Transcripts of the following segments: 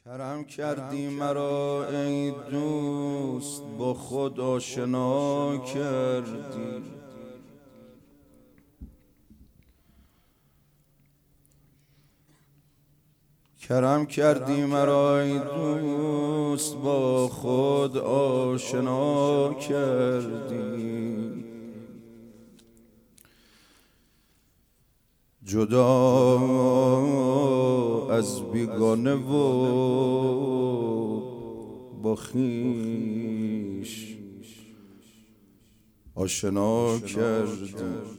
کرم کردی مرا ای دوست، با خود آشنا کردی. کرم کردی مرا ای دوست، با خود آشنا کردی. جدا از بیگانه و با خویش آشنا کردی.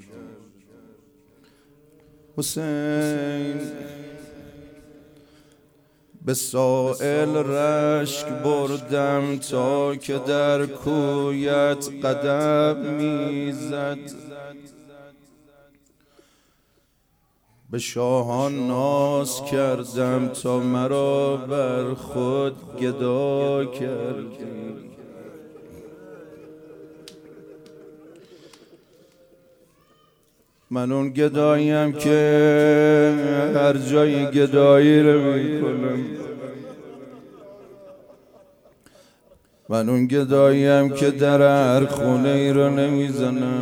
حسین به سائل رشک بردم تا که در کویت قدم میزد. به شاهان ناز کردم تا مرا بر خود گدا کردی. من اون گداییم که هر جای گدایی رو میکنم. من اون گداییم که در هر خونه ای رو نمیزنم.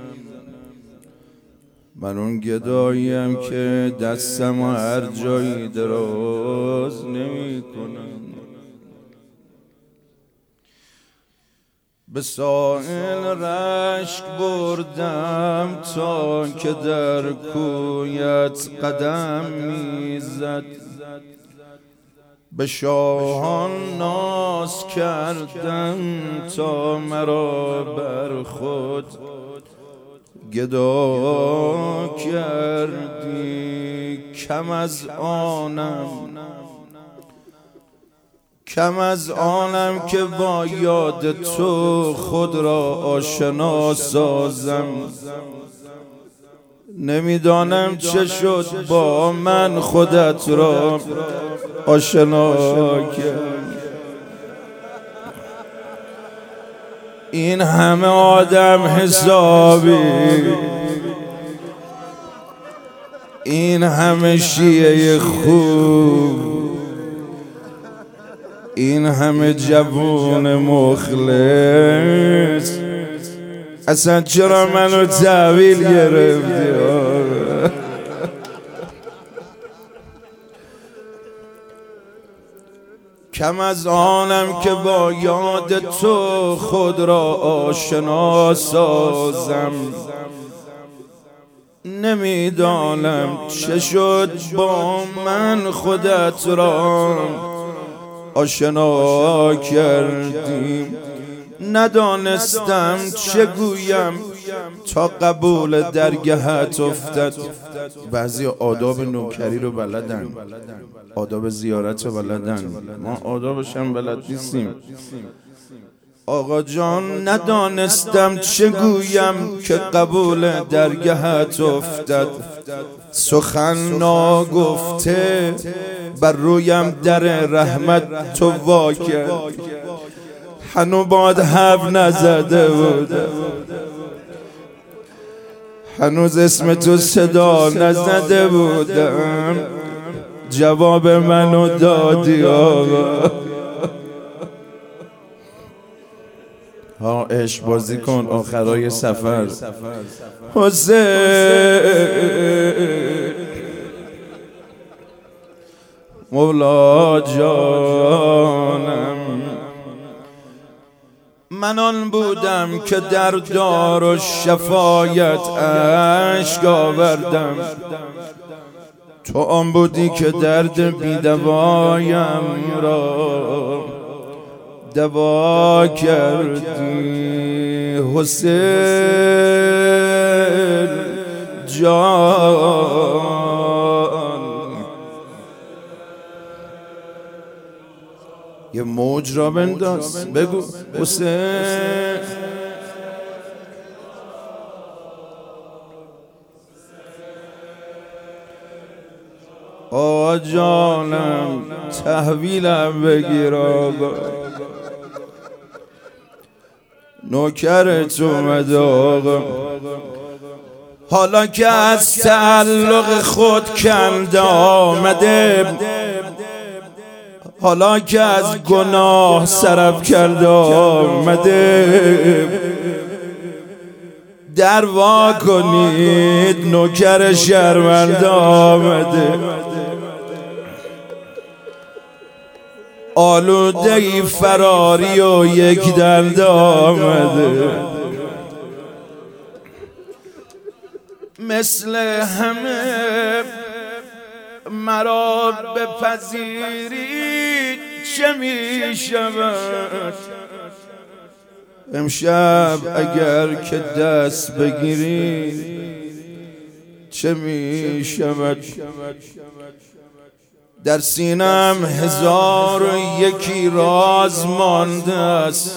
من اون گداییم که دستم و هر جایی دراز نمی کنم. به سائل رشک بردم تا که در کویت قدم میزد. به شاهان ناز کردم تا مرا بر خود گدا کردی. کم از آنم که با یاد تو خود را آشنا سازم. نمیدانم چه شد با من خودت را آشنا کرد. این همه آدم حسابی، این همه شیعه خوب، این همه جوون مخلص، اصلا چرا منو تحویل گرفتی؟ کم از آنم که با یاد تو خود را آشنا سازم. نمیدانم چه شد با من خودت را آشنا کردیم. ندانستم چه گویم تا قبول درگاهت افتد. بعضی آداب نوکری رو بلدن، آداب زیارت رو بلدن، ما آدابش هم بلد نیستیم. آقا جان ندانستم چه گویم که قبول درگاهت افتد. سخن ناگفته بر رویم در رحمت تو وا کرد. هنو باد حرف نزده بودم، هنوز اسم تو صدا نزده بودم، جواب منو دادی آقا. ها عشق بازی کن آخرای سفر. حسین مولا جانم، من آن بودم که در دار و شفایت اشک آوردم. تو آن بودی که درد بیدوایم را دوا کردی. حسین جان یه موج را بنداز بگو حسین. آقا جانم تحویلم بگیر آقا، نوکرت اومد آقا. حالا که از تعلق خود کند آمده، حالا که از گناه سرف کرده آمده، در وا کنید نوکر شرمنده آمده. آلوده فراری و یک دنده آمده، مثل همه مرا بپذیرید چه می شود؟ امشب اگر که دست بگیرید چه می شود؟ در سینم 1001 راز مانده است،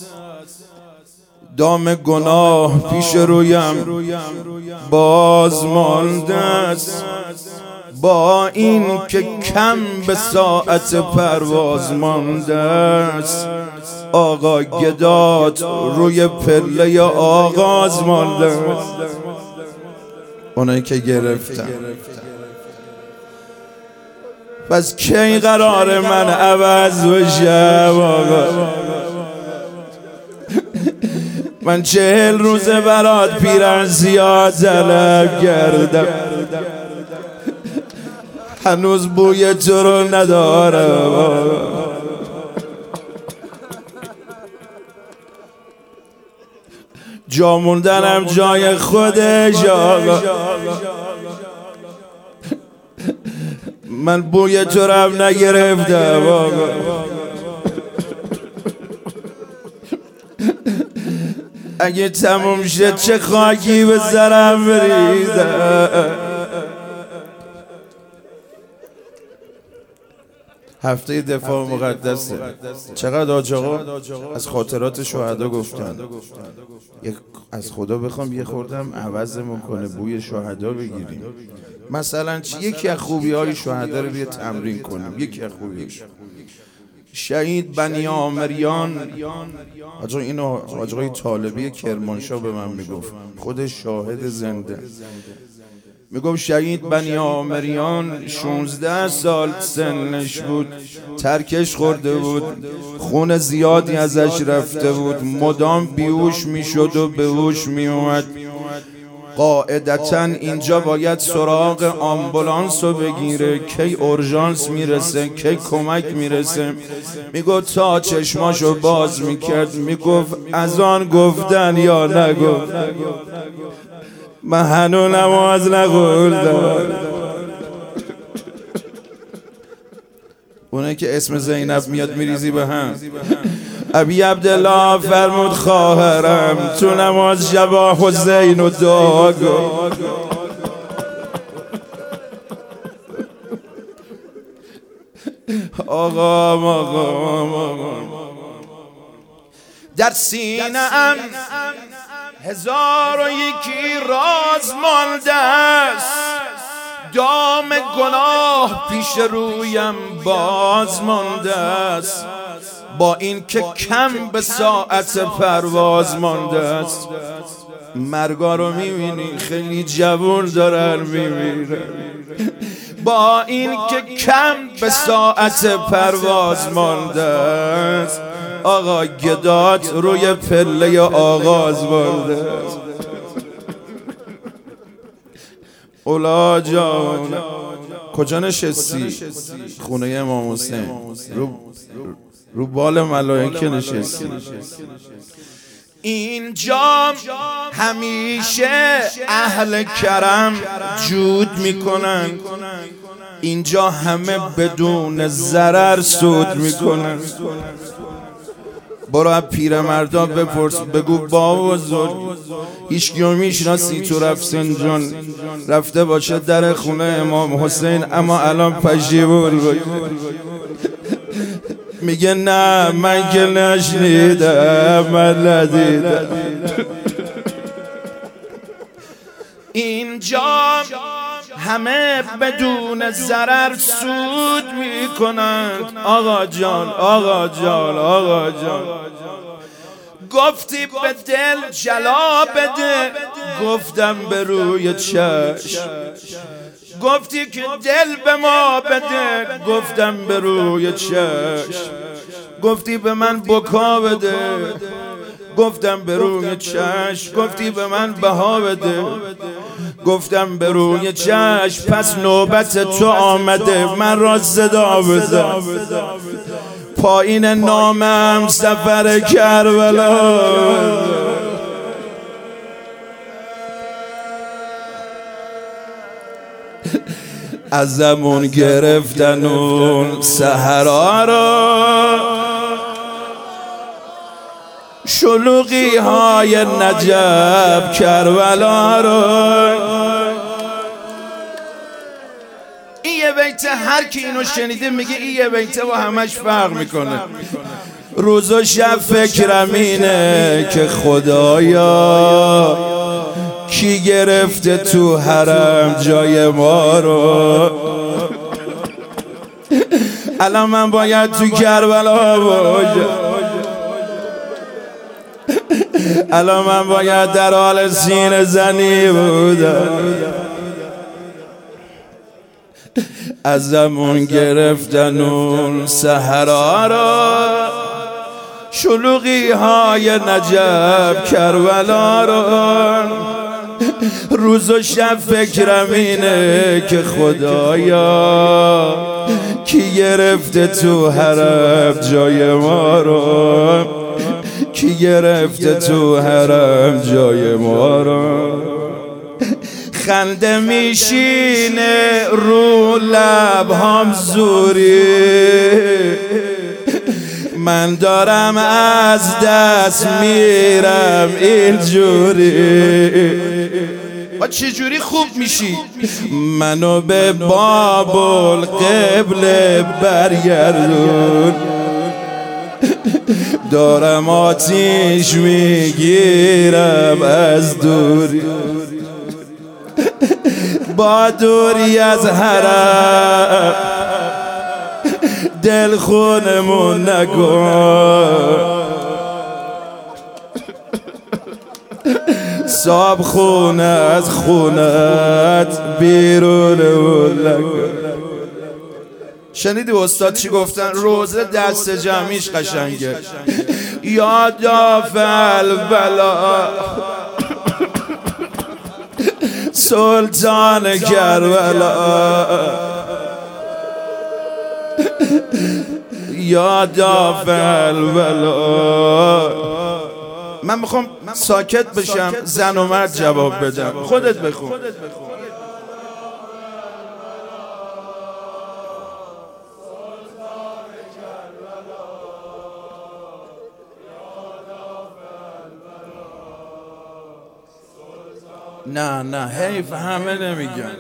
دام گناه پیش رویم باز مانده است. با این که کم به ساعت پرواز مانده است، آقا گدات روی پله آغاز مانده است. اونایی که گرفتن پس کی قرار من عوض بشم آقا؟ من 40 روزه برات پیرن زیاد طلب کردم، هنوز بوی تو رو ندارم. جا موندنم جای خودش آقا، من بوی تو رو هم نگرفتم آقا. اگه تموم شد چه خاکی به سرم بریزم. هفته دفاع مقدسه. چقدر حاج آقا از خاطرات شهدا گفتن. از خدا بخوام یه خوردم عوضمون کنه، بوی شهدا بگیریم. مثلا یکی از خوبی‌های شهدا رو بیا تمرین کنیم. یکی از خوبی‌هاش شهید بنی عامریان، اینو حاج آقای طالبی کرمانشاه به من میگفت، خودش شاهد زنده. میگفت شهید بنی عامریان 16 سال سنش بود، ترکش خورده بود، خون زیادی ازش رفته بود، مدام بیهوش میشد و به هوش میومد. قاعدتاً اینجا باید سراغ آمبولانس رو بگیره، کی اورژانس میرسه، کی کمک میرسه. میگفت تا چشماشو باز میکرد میگفت اذان گفتن یا نگفت، من هنوز نماز نخوندم. اونه که اسم زینب میاد میریزی به هم. ابی عبدالله فرمود خواهرم تو نماز شبا حسین و دعا کن. آقا در سینه‌ام 1001 راز مانده است، دام گناه پیش رویم باز مانده است. با این که کم به ساعت پرواز مانده است. مرگا رو میبینی خیلی جوون دارن میمیرن. با این که کم به ساعت پرواز مانده است، آقا گدات روی پله آغاز مانده است. اولا جان کجا نشستی؟ خونه امام حسین، رو بال ملائکه نشستی. اینجا همیشه اهل کرم جود میکنن، اینجا همه بدون ضرر سود میکنن. برو از پیرمردا بپرس بگو با بزرگ هیچکیو میشناسی تو رفسنجان رفته باشه در خونه امام حسین اما الان پشیمون میگه نه من که نشنیدم، من ندیدم. اینجا همه بدون ضرر سود میکنند. آقا جان آقا جان آقا جان گفتی به دل جلا بده، گفتم به روی چشم. گفتی که دل به ما بده، گفتم به روی چشم. گفتی به من بکا بده، گفتم به روی چشم. گفتی به من بها بده، گفتم به روی چشم. پس نوبت تو آمده من را صدا بزن. پایین نامم سفر کربلا. ازمون گرفتن اون سحرا را، شلوغی های نجف کربلا را. این یه بیت هر کی اینو شنیده میگه این یه بیت با همش فرق میکنه. روز و شب فکرم اینه که خدایا کی گرفته تو حرم جای ما رو. الان من باید تو کربلا باشم، الان من باید در حال سینه زنی بودم. ازمون گرفتن اون سحرا را، شلوغی های نجف کربلا را. روز و شب فکرم اینه که خدایا کی گرفته تو حرم جای ما رو، کی گرفته تو حرم جای ما رو. خنده میشینه رو لبهام زوری، من دارم از دست میرم اینجوری. و چجوری خوب میشی؟ منو به بابل قبله برگردون، دارم آتیش میگیرم از دوری. با دوری از حرم دل خونمون نکن، صاحب خونه از خونت بیرونمون نکن. شنیدی استاد چی گفتن؟ روزه دست جمعیش قشنگه. یا دافل بلا سلطان کربلا، یا دافل بلا. من میخوام ساکت بشم، زن و مرد جواب بدم. خودت بخون. نه حیف همه نمیگن.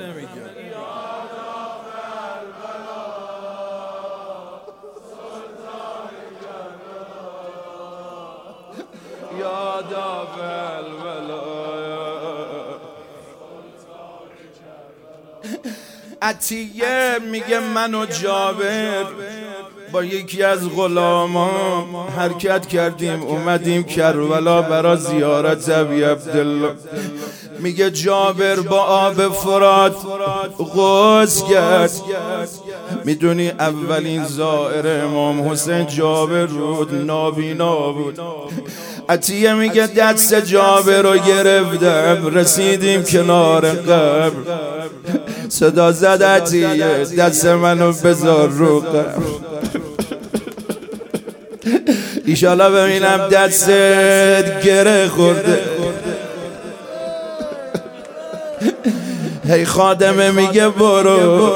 عطیه میگه من و جابر با یکی از غلامان حرکت کردیم، اومدیم کربلا برا زیارت ابی عبدالله. میگه جابر با آب فرات غسل کرد. میدونی اولین زائر امام حسین جابر بود، نابینا بود. عطیه میگه دست جابر رو گرفتم، رسیدیم کنار قبر. صدا زد عطیه دست منو بذار رو قبر، ایشالا ببینم دستت گره خورده. هی خادمه میگه برو،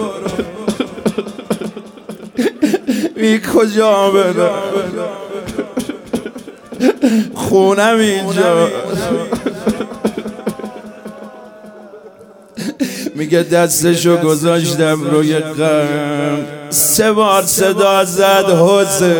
می کجا برم؟ خونم اینجا. میگه دستشو گذاشتم روی قم، 3 بار صدا زد حسین.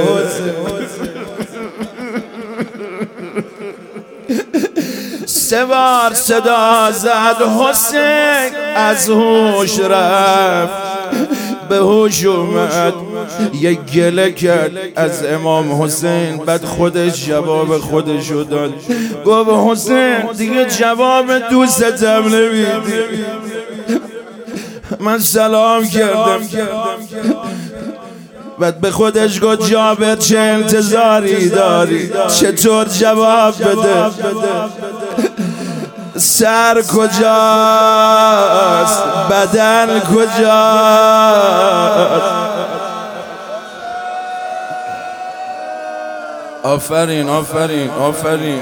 3 بار صدا زد حسین، از هوش رفت به هوش اومد. یک گله کرد از امام حسین، بعد خودش جواب خودشو داد. گفت حسین دیگه جواب دوستم نمیدی، من سلام کردم بعد به خودش گفت جابر چه انتظاری داری؟ چطور جواب بده؟ سر کجاست؟ بدن کجاست؟ آفرین آفرین آفرین.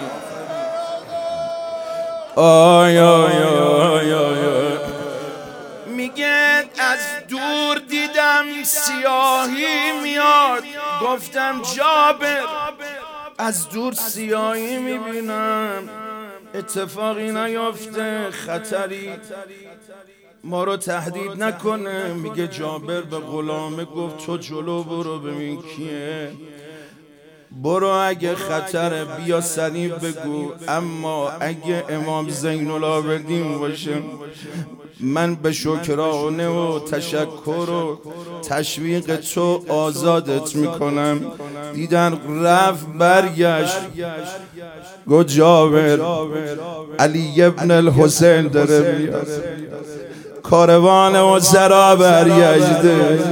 آی آی آی آی. میگه از دور دیدم سیاهی میاد. گفتم جابر از دور سیاهی میبینم، اتفاقی نیافته، خطری ما رو تهدید نکنه. میگه جابر به غلامه گفت تو جلو برو ببین کیه، برو اگه خطره بیا سریع بگو، اما اگه امام زین العابدین باشه من به شکرانه و تشکر و تشویق تو آزادت میکنم. دیدن رفت برگشت گو جابر علی ابن الحسین داره میاد، کاروان وزرا برگشته.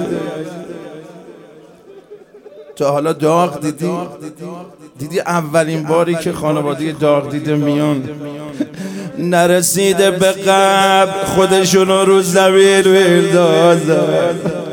تا حالا داغ دیدی اولین باری که خانواده داغ دیده میان نرسیده به قبر خودشونو رو زمین میندازن.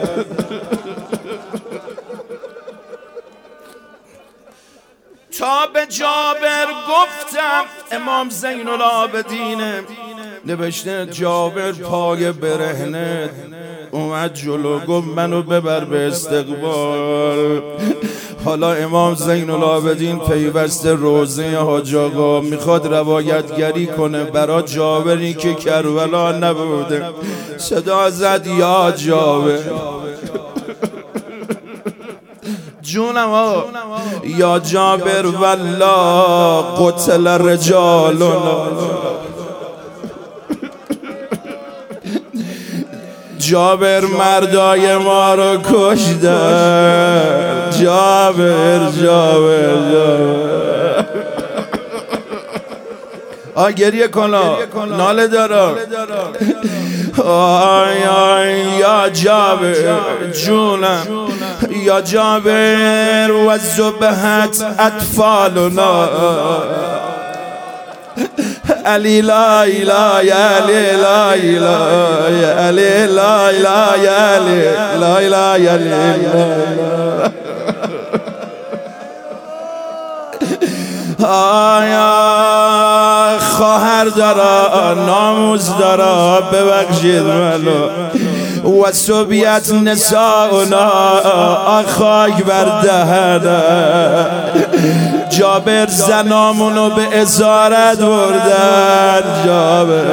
تا به جابر گفتم امام زین العابدینه، نوشته جابر پای برهنه اومد جلو گفت منو ببر به استقبال. حالا امام زین العابدین پیوسته روزه حاج آقا میخواد روایتگری کنه برا جابری که کربلا نبوده. صدا زد یا جابر جونم آقا، یا جابر والله قتل رجالنا. جابر مردای ما رو کشتن. جابر گریه کنا ناله دارم. آی آی یا جابر جونم، یا جابر و ذبحت اطفالنا. علی لا اله یا علی لا اله یا علی لا اله یا علی لا اله یا علی. آیا خواهر دارا ناموز دارا ببخشید منو و صبیت نساؤنا خاک بر دهنه. جابر زنامونو به اسارت بردن. جابر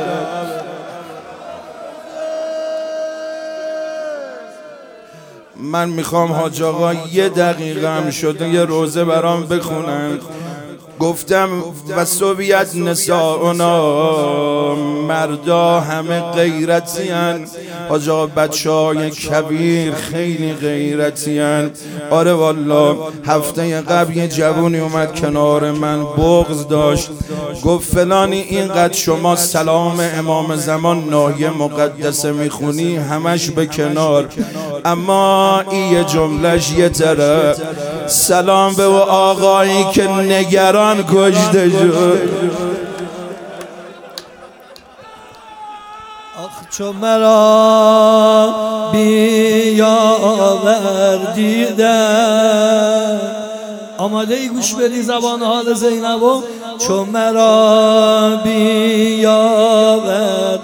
من میخوام حاج آقا یه دقیقه هم شده یه روزه برام بخونن. گفتم و صبیت نساؤنا، مردا همه غیرتی هن. حاج آقا بچه های کبیر خیلی غیرتی هن. آره والا هفته قبل یه جوونی اومد کنار من بغض داشت، گفت فلانی اینقدر شما سلام امام زمان ناحیه مقدسه میخونی همش به کنار، اما این یه جملهش یه طرف. سلام به او آقایی که نگران کشته شد. آخ چو مرا بیاور دیدن. آماده ای گوش بدی زبان حال زینبو. چو مرا بیاور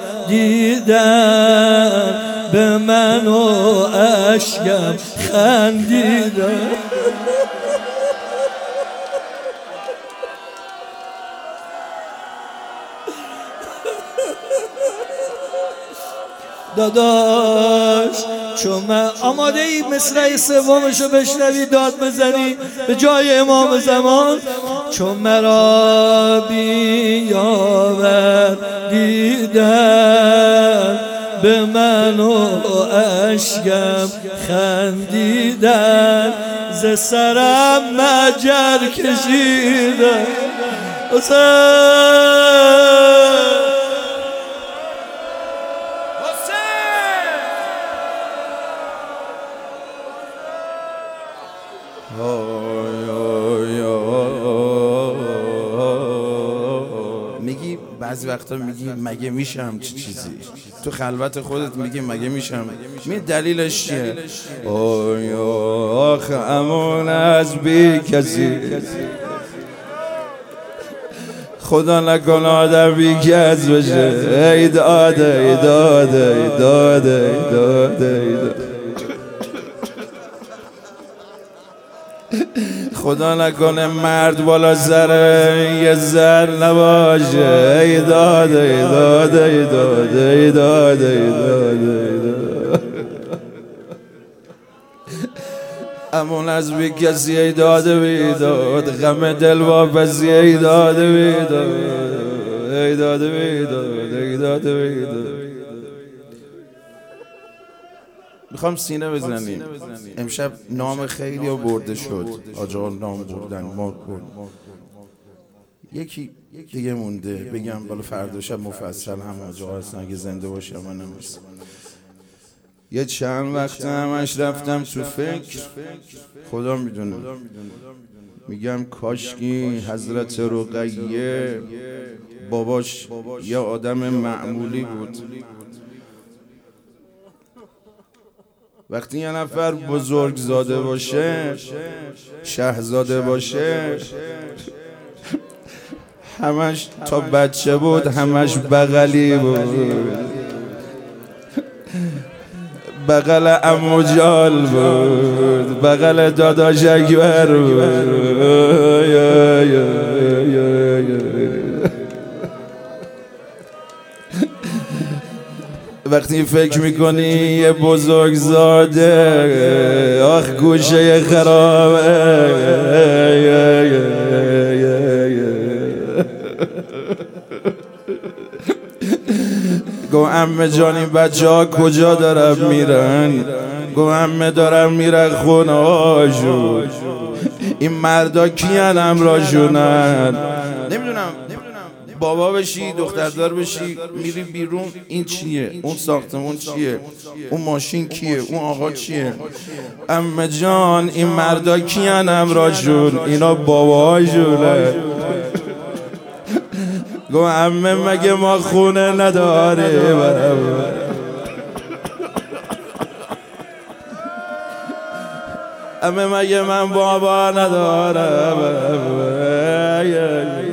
دیدن، به من و اشکم خندیدن. داداش چون من آماده ای مصرع سومشو بشنوی داد بزنی به جای امام زمان. چون مرا بیاور دیدن، به من و اشکم خندیدن. ز سرم مجر کشیدن. حسین میگی بعضی وقتا میگی مگه میشه همچی چیزی، تو خلوت خودت میگی مگه میشم، می دلیلش چیه؟ آخ امون از بی کسی، خدا نکنه آدم بی کس بشه. ای داده ای داده ای داده ای داده ای داده، خدا نکنه مرد بالا سر یه زر نباشه. ای داده ای داده ای داده ای داده ای داده ای داده، امون از بی کسی ای داده بیداد، غم دل واپسی ای داده بیداد، ای داده بیداد ای داده بیداد. میخوام سینه بزنیم. امشب نام خیلی ها برده شد، آجا نام بردن ما برد. یکی دیگه مونده بگم بالا فردا شب مفصل هم آجا هستن اگه زنده باشم من نمیستم. یه چند وقت همش رفتم تو فکر، خدا میدونه، میگم کاشکی حضرت رقیه باباش یه آدم معمولی بود. وقتی یه نفر بزرگ زاده باشه، شهزاده باشه، همش تا بچه بود همش بغلی بود، بغل عمو جال بود، بغل داداش اکبر بود. وقتی فکر میکنی یه بزرگزاده، آخ گوشه خرابه. گو عمه جان این بچه ها کجا دارن میرن؟ گو عمه دارن میرن خونه هاشون، این مردا کیان امراشونن؟ نمیدونم بابا بشی دختردار بشی میری بیرون، این چیه؟ اون ساختمون چیه؟ اون ماشین کیه؟ اون آقا چیه؟ عمه جان این مردا کیان امراشون؟ اینا باباهاشونه. گو عمه مگه ما خونه نداریم؟ عمه مگه من بابا ندارم؟